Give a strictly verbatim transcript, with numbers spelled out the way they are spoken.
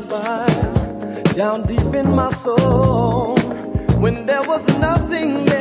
fire down deep in my soul when there was nothing